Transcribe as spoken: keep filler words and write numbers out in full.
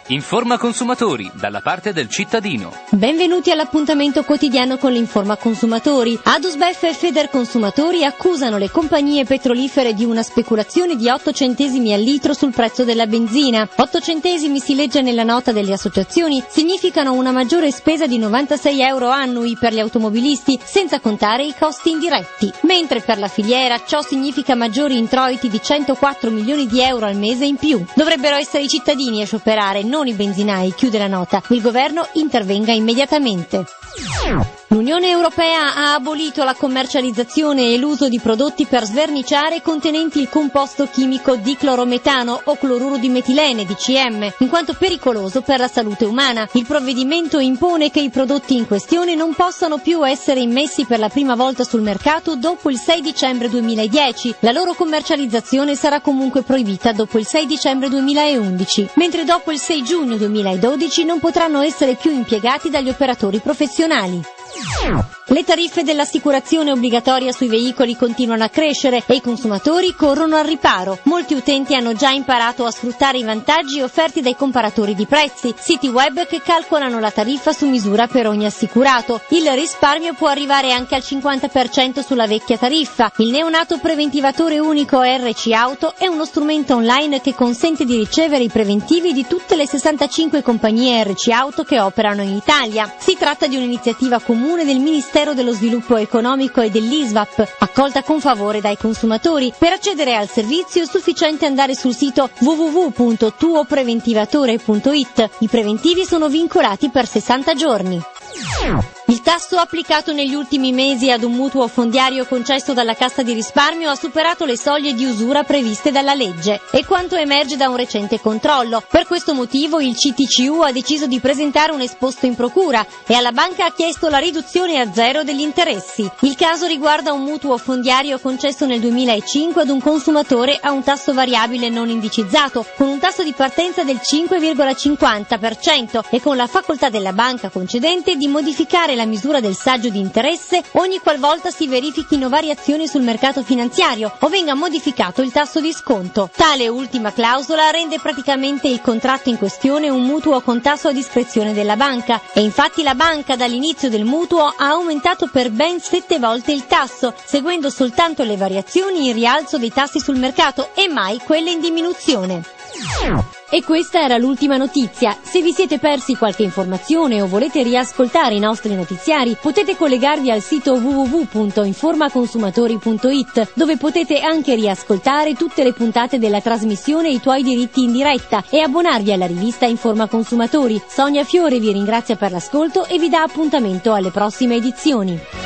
Informa Consumatori, dalla parte del cittadino. Benvenuti all'appuntamento quotidiano con l'Informa Consumatori. Adusbef e Federconsumatori accusano le compagnie petrolifere di una speculazione di otto centesimi al litro sul prezzo della benzina. otto centesimi, si legge nella nota delle associazioni, significano una maggiore spesa di novantasei euro annui per gli automobilisti, senza contare i costi indiretti. Mentre per la filiera ciò significa maggiori introiti di centoquattro milioni di euro al mese in più. Dovrebbero essere i cittadini a scioperare, non i benzinai, chiude la nota. Il governo intervenga immediatamente. L'Unione Europea ha abolito la commercializzazione e l'uso di prodotti per sverniciare contenenti il composto chimico diclorometano o cloruro di metilene, D C M, in quanto pericoloso per la salute umana. Il provvedimento impone che i prodotti in questione non possano più essere immessi per la prima volta sul mercato dopo il sei dicembre duemiladieci. La loro commercializzazione sarà comunque proibita dopo il sei dicembre duemilaundici, mentre dopo il sei giugno duemiladodici non potranno essere più impiegati dagli operatori professionali. Le tariffe dell'assicurazione obbligatoria sui veicoli continuano a crescere e i consumatori corrono al riparo. Molti utenti hanno già imparato a sfruttare i vantaggi offerti dai comparatori di prezzi, siti web che calcolano la tariffa su misura per ogni assicurato. Il risparmio può arrivare anche al cinquanta per cento sulla vecchia tariffa. Il neonato preventivatore unico R C Auto è uno strumento online che consente di ricevere i preventivi di tutte le sessantacinque compagnie R C Auto che operano in Italia. Si tratta di un'iniziativa comune del Ministero dello Sviluppo Economico e dell'I S V A P, accolta con favore dai consumatori. Per accedere al servizio è sufficiente andare sul sito w w w punto tuo preventivatore punto i t. I preventivi sono vincolati per sessanta giorni. Il tasso applicato negli ultimi mesi ad un mutuo fondiario concesso dalla Cassa di Risparmio ha superato le soglie di usura previste dalla legge, e quanto emerge da un recente controllo. Per questo motivo il C T C U ha deciso di presentare un esposto in procura e alla banca ha chiesto la riduzione a zero degli interessi. Il caso riguarda un mutuo fondiario concesso nel duemilacinque ad un consumatore a un tasso variabile non indicizzato, con un tasso di partenza del cinque virgola cinquanta per cento e con la facoltà della banca concedente di modificare la misura del saggio di interesse ogni qualvolta si verifichino variazioni sul mercato finanziario o venga modificato il tasso di sconto. Tale ultima clausola rende praticamente il contratto in questione un mutuo con tasso a discrezione della banca, e infatti la banca dall'inizio del mutuo ha aumentato per ben sette volte il tasso, seguendo soltanto le variazioni in rialzo dei tassi sul mercato e mai quelle in diminuzione. E questa era l'ultima notizia. Se vi siete persi qualche informazione o volete riascoltare i nostri notiziari, potete collegarvi al sito w w w punto informaconsumatori punto i t, dove potete anche riascoltare tutte le puntate della trasmissione I tuoi diritti in diretta e abbonarvi alla rivista Informa Consumatori. Sonia Fiore vi ringrazia per l'ascolto e vi dà appuntamento alle prossime edizioni.